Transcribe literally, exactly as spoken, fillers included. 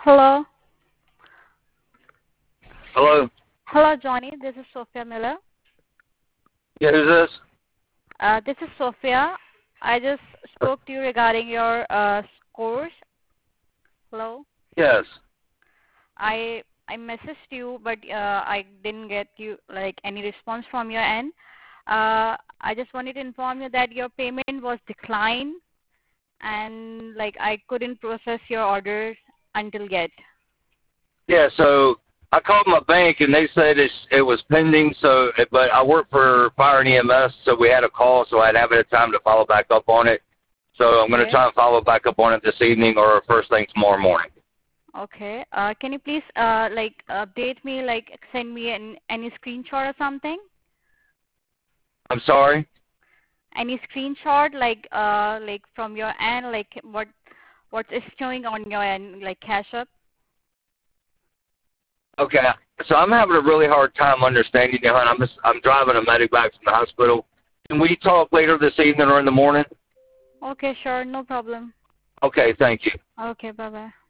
Hello. Hello? Hello, Johnny. This is Sophia Miller. Yeah, who's this? Uh, this is Sophia. I just spoke to you regarding your uh, scores. Hello. Yes. I I messaged you, but uh, I didn't get you like any response from your end. Uh, I just wanted to inform you that your payment was declined, and like I couldn't process your orders until yet. Yeah, so I called my bank and they said it's, it was pending, so, but I work for Fire and E M S, so we had a call, so I'd have it time to follow back up on it. So I'm going to Okay. try and follow back up on it this evening or first thing tomorrow morning. Okay. Uh, can you please uh, like update me, like send me an, any screenshot or something? I'm sorry? Any screenshot, like uh, like from your end, like what what is showing on your end, like cash up? Okay, so I'm having a really hard time understanding you, hon. I'm, just, I'm driving a medic back from the hospital. Can we talk later this evening or in the morning? Okay, sure, no problem. Okay, thank you. Okay, bye bye.